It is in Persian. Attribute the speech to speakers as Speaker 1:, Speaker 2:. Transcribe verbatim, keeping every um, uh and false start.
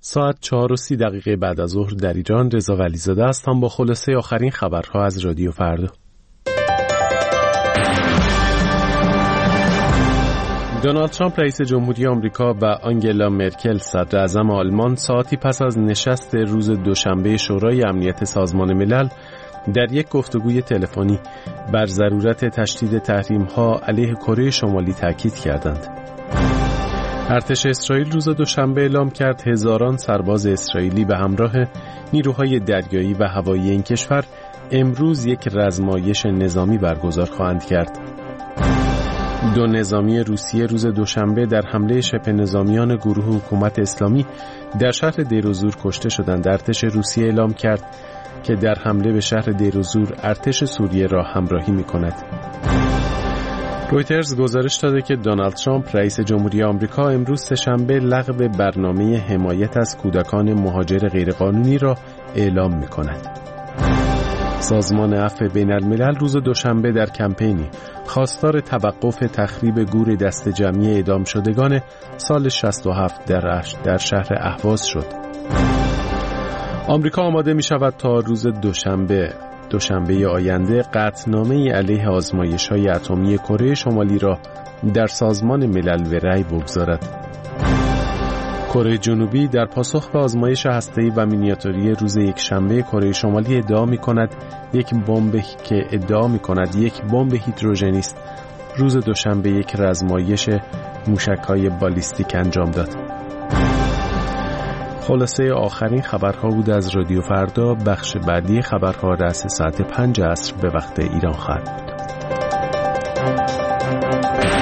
Speaker 1: ساعت چهار و سی دقیقه بعد از ظهر در ایران. رضا ولیزاده هستم با خلاصه آخرین خبرها از رادیو فردا. دونالد ترامپ رئیس جمهوری آمریکا و آنگلا مرکل صدر اعظم آلمان ساعتی پس از نشست روز دوشنبه شورای امنیت سازمان ملل در یک گفتگوی تلفنی بر ضرورت تشدید تحریم‌ها علیه کره شمالی تاکید کردند. ارتش اسرائیل روز دوشنبه اعلام کرد هزاران سرباز اسرائیلی به همراه نیروهای دریایی و هوایی این کشور امروز یک رزمایش نظامی برگزار خواهند کرد. دو نظامی روسیه روز دوشنبه در حمله شبه نظامیان گروه حکومت اسلامی در شهر دیروزور کشته شدند. ارتش روسیه اعلام کرد که در حمله به شهر دیروزور ارتش سوریه را همراهی می‌کند. رویترز گزارش داده که دونالد ترامپ رئیس جمهوری آمریکا امروز سه‌شنبه لغو برنامه حمایت از کودکان مهاجر غیرقانونی را اعلام می‌کند. سازمان عفو بین الملل روز دوشنبه در کمپینی خواستار توقف تخریب گور دست جمعی اعدام شدگان سال شصت و هفت در در شهر اهواز شد. آمریکا آماده می شود تا روز دوشنبه دوشنبه آینده قطعنامه‌ای علیه آزمایش‌های اتمی کره شمالی را در سازمان ملل به رأی بگذارد. کره جنوبی در پاسخ به آزمایش هسته‌ای و مینیاتوری روز یک شنبه کره شمالی ادعا می‌کند یک بمب که ادعا می‌کند یک بمب هیدروژنی است روز دوشنبه یک رزمایش موشک‌های بالیستیک انجام داد. خلاصه آخرین خبرها بود از رادیو فردا. بخش بعدی خبرها رأس ساعت پنج عصر به وقت ایران خواهد بود.